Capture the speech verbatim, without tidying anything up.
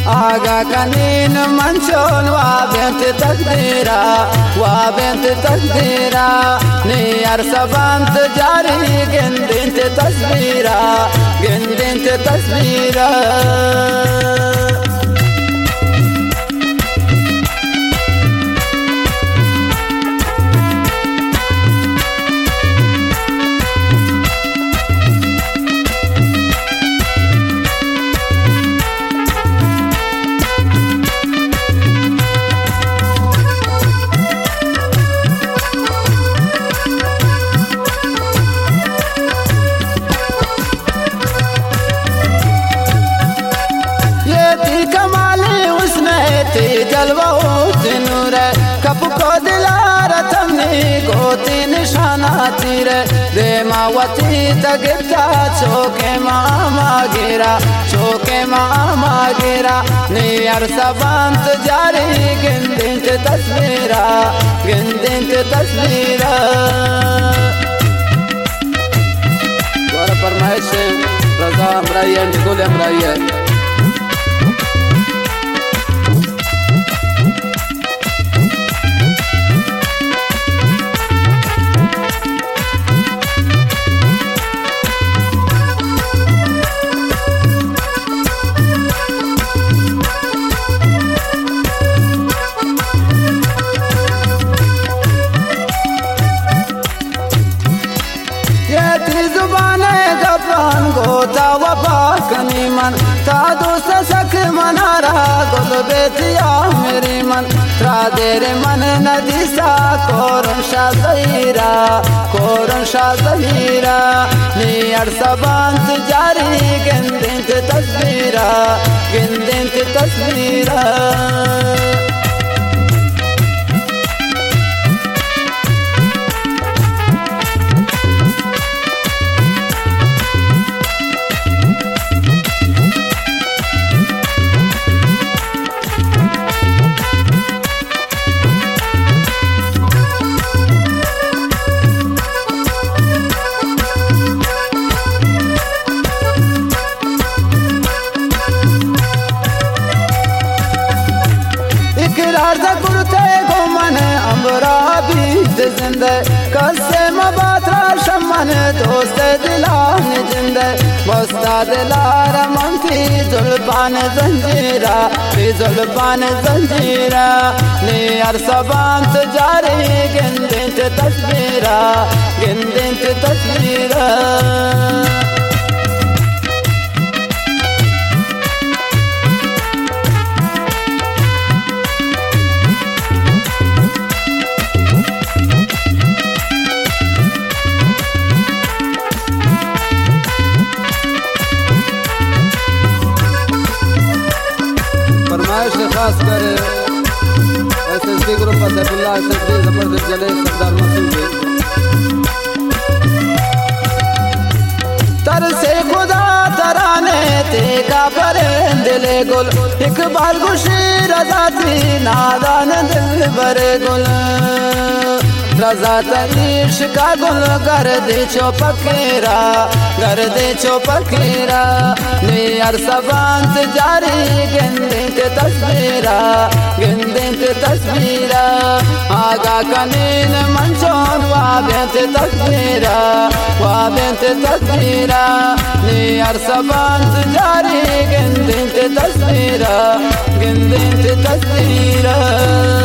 आगा कनीन मंचोन वा बेंत तकदीरा वा बेंत तकदीरा नियर सबंत जारी गिंदिंत तस्वीरा गिंदिंत तस्वीरा जलवा नूर कप को दिलार तमनी गोती निशाना तीर रेमावती तगता चौके मामा गिरा चौके मामा गिरा नियर सबंत जारी गिंदिंत तस्वीरा गिंदिंत तस्वीरा द्वारा फरमाइश रजा अमराई है निगुल अमराई है गोता वफा कनी मन ता दोस्त सख मनारा गुल बेतिया मेरी मन त्रा देरे मन नदी सा कोरन शाह ज़हीरा कोरन शाह ज़हीरा नियर सबंत जारी गिंदिंत तस्वीरा गिंदिंत तस्वीरा अम्बरा बीत जिंद कसे मबात्रा शमन दोस्त दिलान जिंद बस्ता दिलार मंथी जुल्फान जंजीरा जुल्फान जंजीरा नियर सबंत जारी गिंदिंत तस्वीरा गिंदिंत तस्वीरा खास कर एस एस डी ग्रुप फतेहुल्लाह एस एस डी जबरदस्त जले सरदार मसूद तर से खुदा तराने तेगा परे दिले गुल इकबाल खुशी रजा थी नादान दिल भरे गुल रजा तरीश का गुल कर दे चो पकेरा कर दे चो पकेरा नियर सबंत जारी गिंदिंत तस्वीरा गिंदिंत तस्वीरा आगा कनीन मंचोन वा बेंत तस्वीरा वा बेंत तस्वीरा नियर सबंत जारी गिंदिंत तस्वीरा गिंदिंत तस्वीरा।